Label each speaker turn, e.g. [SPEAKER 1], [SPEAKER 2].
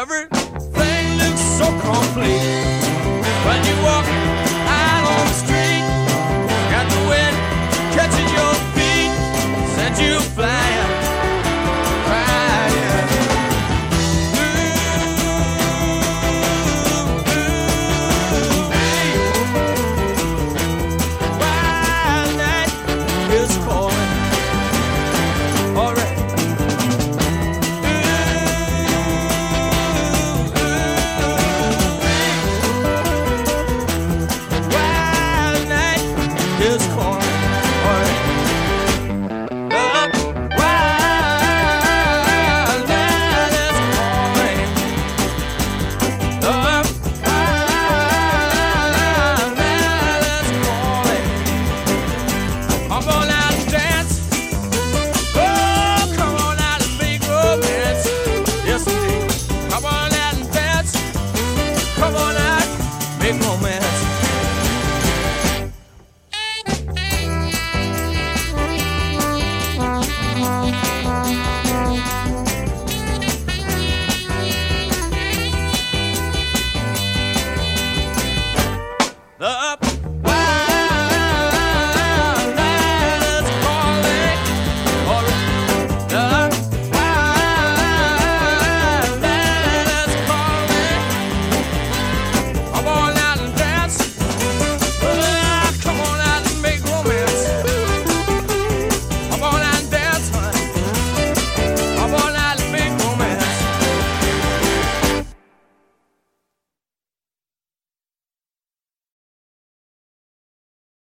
[SPEAKER 1] everything looks so complete. When you walk out on the street, got the wind catching your feet, send you flying, flying. Wild night is calling. All right. Wild night is calling. All right. Wild night is calling. Wild night is calling. I'm gonna out and dance. Oh, come on out and make romance. Yes, indeed. Come on out and dance. Come on out, make romance.